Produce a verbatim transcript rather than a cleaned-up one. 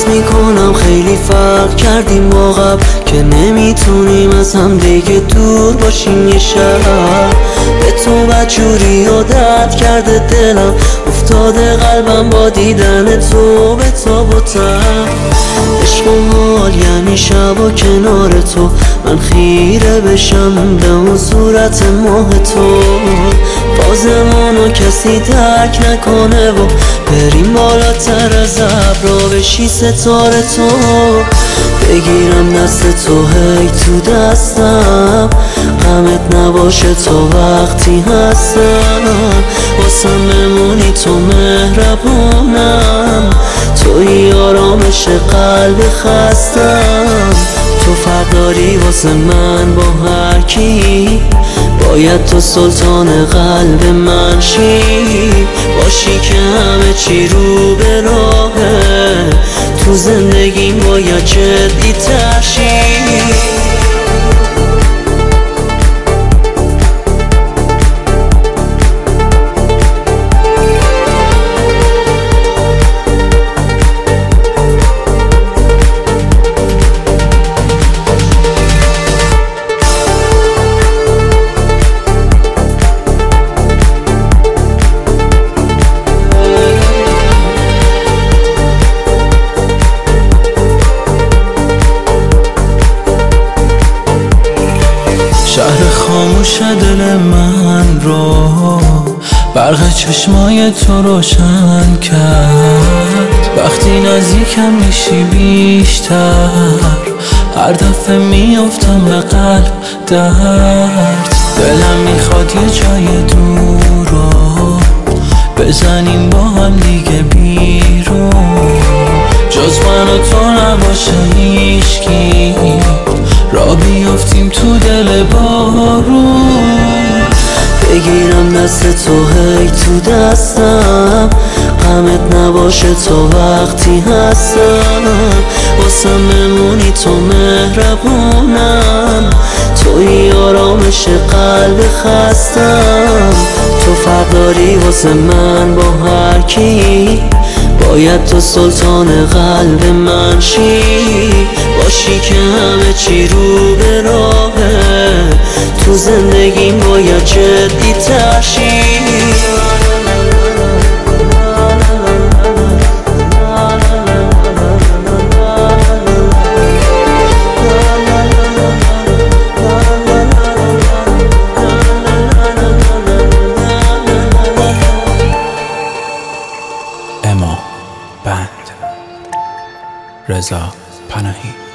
میکنم خیلی فرق کردیم با قبل که نمیتونیم از هم دیگه دور باشیم یه شب. به تو بدجوری عادت کرده دلم، افتاده قلبم با دیدن تو به تاب و تب. عشق و حال یعنی شب و کنار تو، من خیره بشم به اون صورت ماه تو. بازمونو کسی درک نکنه و بریم بالاتر از ابرا بشی ستاره تو. بگیرم دست تو هی تو دستم، غمت نباشه تا وقتی هستم. واسم بمونی تو مهربونم، توی آرامش قلب خستم. تو فرق داری واسه من با هر کی، باید تو سلطان قلب من شی. باشی که همه چی رو به راهه، تو زندگیم باید جدی تر شی. شهر خاموش دل من رو برق چشمای تو روشن کرد. وقتی نزدیکم میشی بیشتر، هر دفعه میافتم به قلب درد. دلم میخواد یه جای دور رو بزنیم با هم دیگه بیرون، جز من و تو نباشه هیچکی، را بیافتیم تو دل بارون. بگیرم دست تو هی تو دستم، غمت نباشه تا وقتی هستم. واسم بمونی تو مهربونم، توی آرامش قلب خستم. تو فرق داری واسه من با هر کی، باید تو سلطان قلب من شی. باشی که همه چی رو به راهه، تو زندگیم باید جدی تر شی. اما بند رضا پناهی.